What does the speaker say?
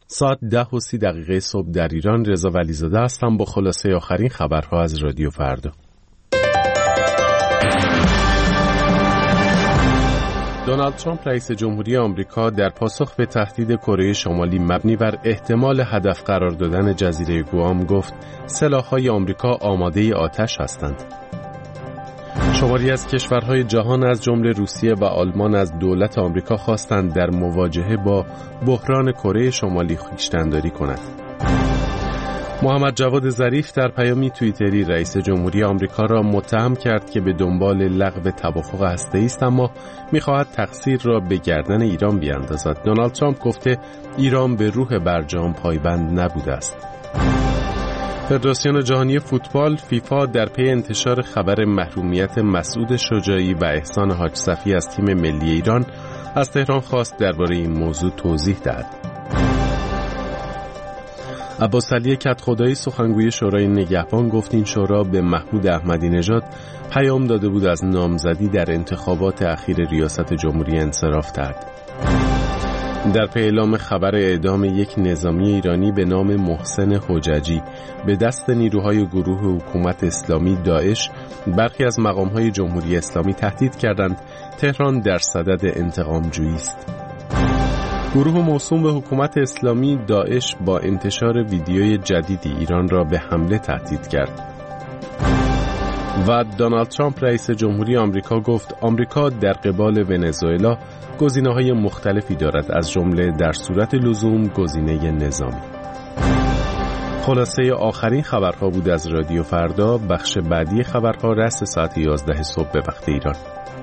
ساعت 10:30 صبح در ایران. رضا ولیزاده هستم با خلاصه آخرین خبرها از رادیو فردا. دونالد ترامپ رئیس جمهوری آمریکا در پاسخ به تهدید کره شمالی مبنی بر احتمال هدف قرار دادن جزیره گوام گفت سلاح‌های آمریکا آماده آتش هستند. شماری از کشورهای جهان از جمله روسیه و آلمان از دولت آمریکا خواستند در مواجهه با بحران کره شمالی خویشتن‌داری کند. محمد جواد ظریف در پیامی توییتری رئیس جمهوری آمریکا را متهم کرد که به دنبال لغو توافق هسته‌ای است، اما می‌خواهد تقصیر را به گردن ایران بیاندازد. دونالد ترامپ گفته ایران به روح برجام پایبند نبوده است. فدراسیون جهانی فوتبال فیفا در پی انتشار خبر محرومیت مسعود شجاعی و احسان حاج صفی از تیم ملی ایران از تهران خواست درباره این موضوع توضیح دهد. عباس علی کدخدایی سخنگوی شورای نگهبان گفت این شورا به محمود احمدی نژاد پیام داده بود از نامزدی در انتخابات اخیر ریاست جمهوری انصراف دهد. در پی اعلام خبر اعدام یک نظامی ایرانی به نام محسن حججی به دست نیروهای گروه حکومت اسلامی داعش، برخی از مقام‌های جمهوری اسلامی تهدید کردند تهران در صدد انتقام‌جویی است. گروه موسوم به حکومت اسلامی داعش با انتشار ویدیوی جدیدی ایران را به حمله تهدید کرد. و دونالد ترامپ رئیس جمهوری آمریکا گفت آمریکا در قبال ونزوئلا گزینه‌های مختلفی دارد، از جمله در صورت لزوم گزینه نظامی. خلاصه آخرین خبرها بود از رادیو فردا. بخش بعدی خبرها رأس ساعت 11 صبح به وقت ایران.